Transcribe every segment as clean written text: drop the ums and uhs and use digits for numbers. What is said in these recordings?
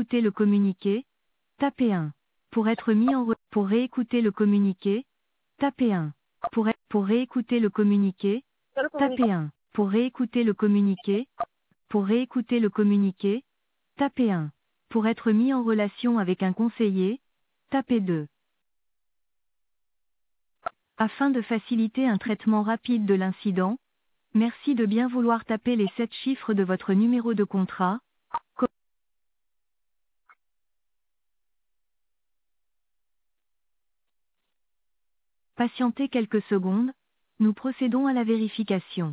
réécouter le communiqué, tapez 1. Pour réécouter le communiqué, tapez 1. Pour réécouter le communiqué, tapez 1. Pour réécouter le communiqué, tapez 1. Pour être mis en relation avec un conseiller, tapez 2. Afin de faciliter un traitement rapide de l'incident, merci de bien vouloir taper les 7 chiffres de votre numéro de contrat. Patientez quelques secondes, nous procédons à la vérification.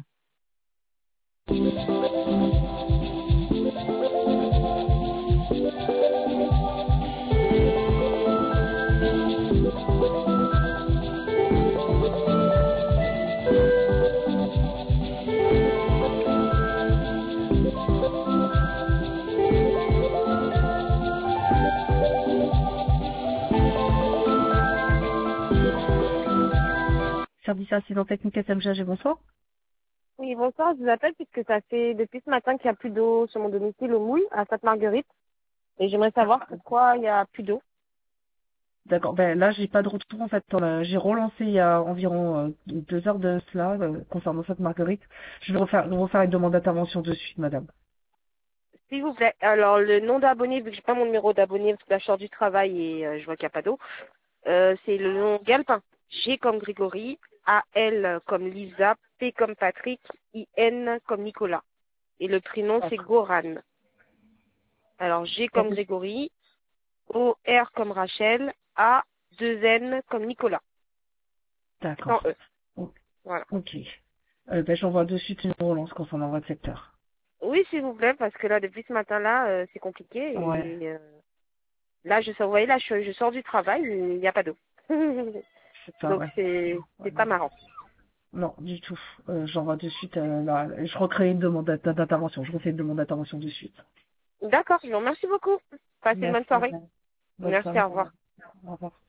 Service incident technique SMG, bonsoir. Oui, bonsoir, je vous appelle puisque ça fait depuis ce matin qu'il n'y a plus d'eau sur mon domicile au Mouille, à Sainte-Marguerite. Et j'aimerais savoir pourquoi il n'y a plus d'eau. D'accord, ben là j'ai pas de retour en fait. J'ai relancé il y a environ 2 heures de cela concernant cette Marguerite. Je vais refaire une demande d'intervention de suite, madame. S'il vous plaît, alors le nom d'abonné, vu que j'ai pas mon numéro d'abonné parce que là je sors du travail et je vois qu'il n'y a pas d'eau, c'est le nom Galpin. G comme Grégory, A-L comme Lisa, P comme Patrick, I-N comme Nicolas. Et le prénom c'est Goran. Alors G comme Grégory, O-R comme Rachel, A-2-N comme Nicolas. Sans D'accord. E. Voilà. Ok. Ben j'envoie de suite une relance concernant votre secteur. Oui, s'il vous plaît, parce que là, depuis ce matin-là, c'est compliqué. Ouais. Et là, vous voyez, là, je sors du travail, et il n'y a pas d'eau. C'est ça, Donc, ouais. c'est pas marrant. Non, du tout. J'envoie de suite. Là, je recrée une demande d'intervention. Je refais une demande d'intervention de suite. D'accord, je vous remercie beaucoup. Passez une bonne Merci, soirée. madame. Bonne Merci, soirée. au revoir. Au revoir.